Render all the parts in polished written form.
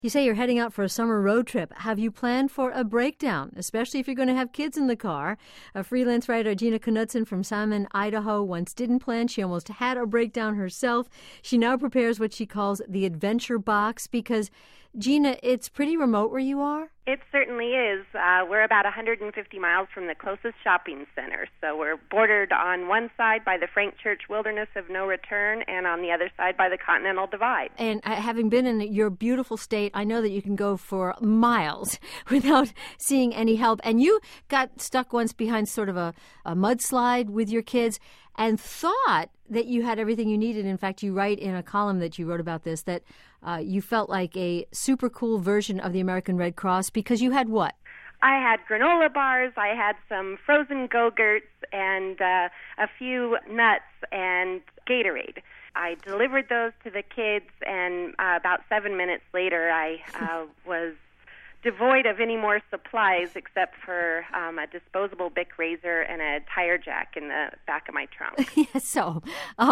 You say you're heading out for a summer road trip. Have you planned for a breakdown, especially if you're going to have kids in the car? A freelance writer, Gina Knudsen from Salmon, Idaho, once didn't plan. She almost had a breakdown herself. She now prepares what she calls the adventure box because, Gina, it's pretty remote where you are? It certainly is. We're about 150 miles from the closest shopping center. So we're bordered on one side by the Frank Church Wilderness of No Return and on the other side by the Continental Divide. And having been in your beautiful state, I know that you can go for miles without seeing any help. And you got stuck once behind sort of a mudslide with your kids and thought that you had everything you needed. In fact, you write in a column that you wrote about this that you felt like a super cool version of the American Red Cross because you had what? I had granola bars, I had some frozen Go-Gurts, and a few nuts and Gatorade. I delivered those to the kids, and about 7 minutes later, I was devoid of any more supplies except for a disposable Bic razor and a tire jack in the back of my trunk. Yes, so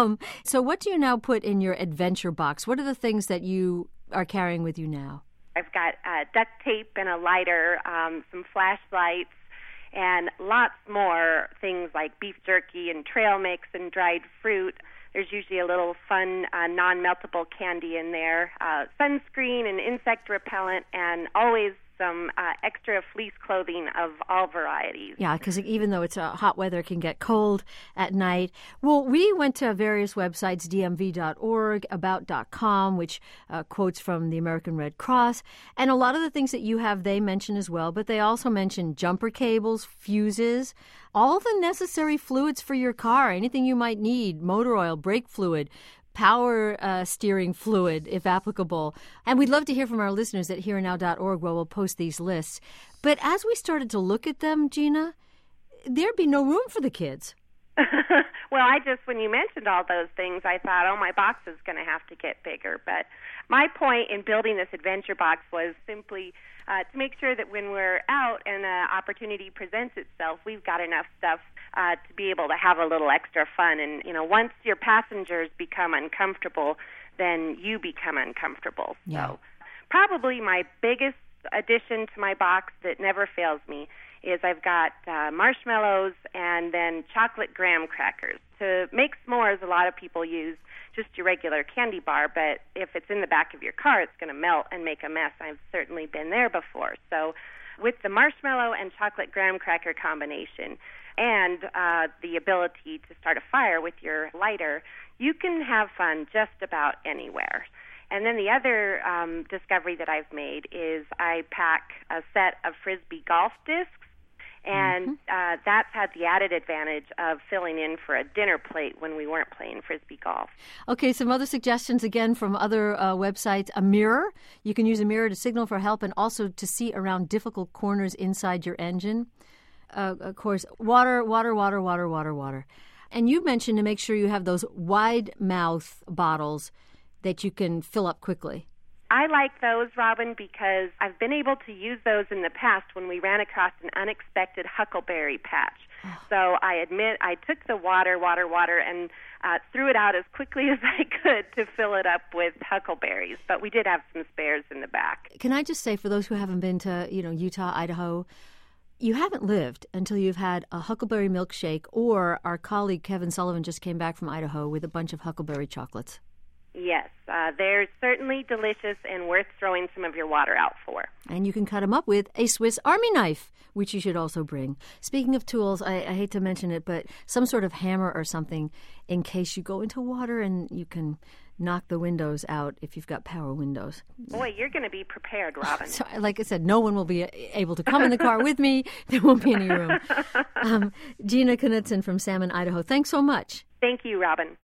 what do you now put in your adventure box? What are the things that you are carrying with you now? I've got duct tape and a lighter, some flashlights, and lots more things like beef jerky and trail mix and dried fruit. There's usually a little fun non-meltable candy in there, sunscreen and insect repellent, and always some extra fleece clothing of all varieties. Yeah, because even though it's hot weather, it can get cold at night. Well, we went to various websites, dmv.org, about.com, which quotes from the American Red Cross. And a lot of the things that you have, they mention as well, but they also mention jumper cables, fuses, all the necessary fluids for your car, anything you might need, motor oil, brake fluid, power steering fluid, if applicable. And we'd love to hear from our listeners at hereandnow.org where we'll post these lists. But as we started to look at them, Gina, there'd be no room for the kids. Well, when you mentioned all those things, I thought, my box is going to have to get bigger. But my point in building this adventure box was simply to make sure that when we're out and an opportunity presents itself, we've got enough stuff to be able to have a little extra fun. And, once your passengers become uncomfortable, then you become uncomfortable. Yeah. So probably my biggest addition to my box that never fails me is I've got marshmallows and then chocolate graham crackers. To make s'mores, a lot of people use just your regular candy bar, but if it's in the back of your car, it's going to melt and make a mess. I've certainly been there before. So with the marshmallow and chocolate graham cracker combination and the ability to start a fire with your lighter, you can have fun just about anywhere. And then the other discovery that I've made is I pack a set of Frisbee golf discs, and that's had the added advantage of filling in for a dinner plate when we weren't playing Frisbee golf. Okay, some other suggestions again from other websites. A mirror. You can use a mirror to signal for help and also to see around difficult corners inside your engine. Of course, water. And you mentioned to make sure you have those wide mouth bottles that you can fill up quickly. I like those, Robin, because I've been able to use those in the past when we ran across an unexpected huckleberry patch. So I admit I took the water, and threw it out as quickly as I could to fill it up with huckleberries. But we did have some spares in the back. Can I just say, for those who haven't been to, Utah, Idaho, you haven't lived until you've had a huckleberry milkshake, or our colleague Kevin Sullivan just came back from Idaho with a bunch of huckleberry chocolates. Yes, they're certainly delicious and worth throwing some of your water out for. And you can cut them up with a Swiss Army knife, which you should also bring. Speaking of tools, I hate to mention it, but some sort of hammer or something in case you go into water and you can knock the windows out if you've got power windows. Boy, you're going to be prepared, Robin. So, like I said, no one will be able to come in the car with me. There won't be any room. Gina Knudsen from Salmon, Idaho. Thanks so much. Thank you, Robin.